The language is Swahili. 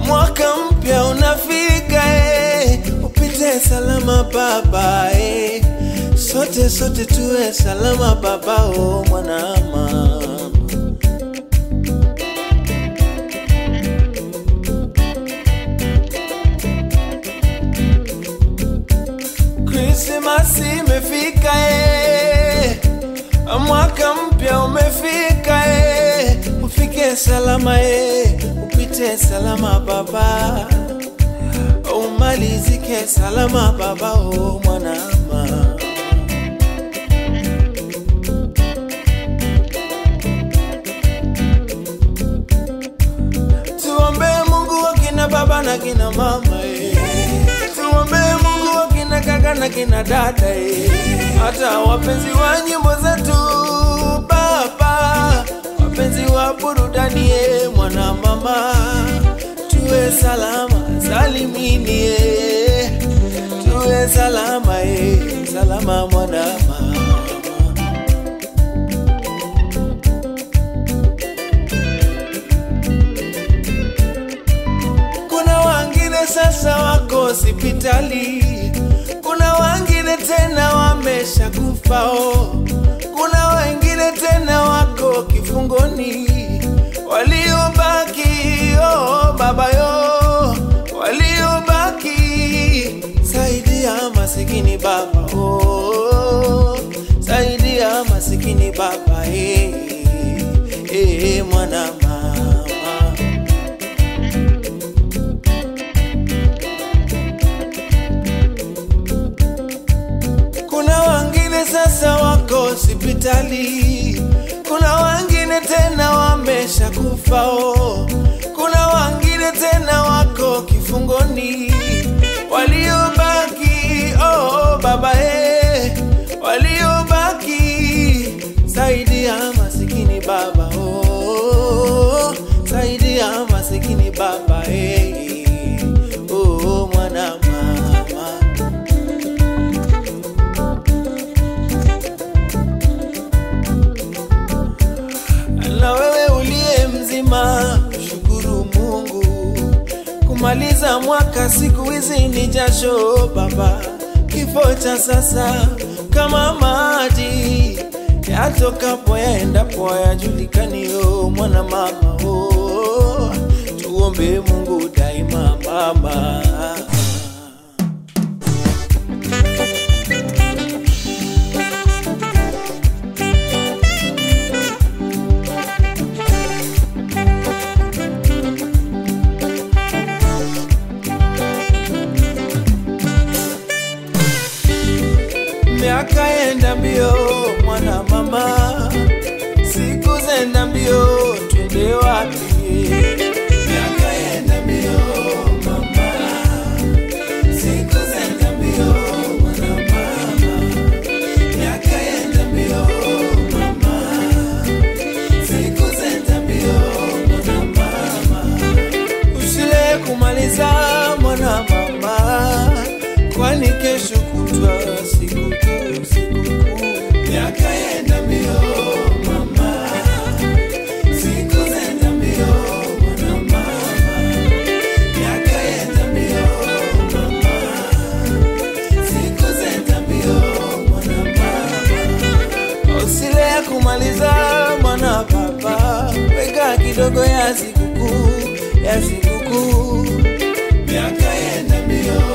Mwaka mpya unafika, upite salama baba, sote tuwe salama baba, oh mwanama. Christmas imefika, mwaka mpya umefika, ufike salama, upite salama baba, umalizike salama baba, oh mwanama. Tuombe Mungu wa kina baba na kina mama, tuombe Mungu wa kina kaka na kina dada, hata wapenzi wa nyimbo zetu baba, wapenzi wa burudani, mwana mama, tuwe salama salimini, tuwe salama, salama mwana mama. Kuna wengine sasa wako hospitali, kuna wengine tena wamesha kufa, kuna wengine tena wako kifungoni, waliobaki baba yo, waliobaki saidia masikini baba, saidia masikini baba, mwana mama. Kuna wengine sasa wako hospitali, kuna wengine tena wamesha kufa, kuna wengine tena wako kifungoni, waliobaki baba, waliobaki saidia masikini baba, saidia masikini baba, mwana mama. Na wewe uliye mzima, shukuru Mungu, kumaliza mwaka siku hizi ni jasho baba, kifo cha sasa kama maji yatokapo yaendapo hayajulikani, mwana mama, tuombe Mungu daima mama. Miaka enda mbio mwana mama, siku zenda mbio, twende wapi? Miaka enda mbio mama, siku zenda mbio mwana mama, miaka enda mbio mama, siku zenda mbio mwana mama. Usile kumaliza mwana mama, kwani kesho kutwa siku. Miaka enda mbio mama, siku zenda mbio mwana mama, miaka enda mbio mama, siku zenda mbio mwana mama. Usile kumaliza mwana baba, weka kidogo ya sikukuu, ya sikukuu. Miaka enda mbio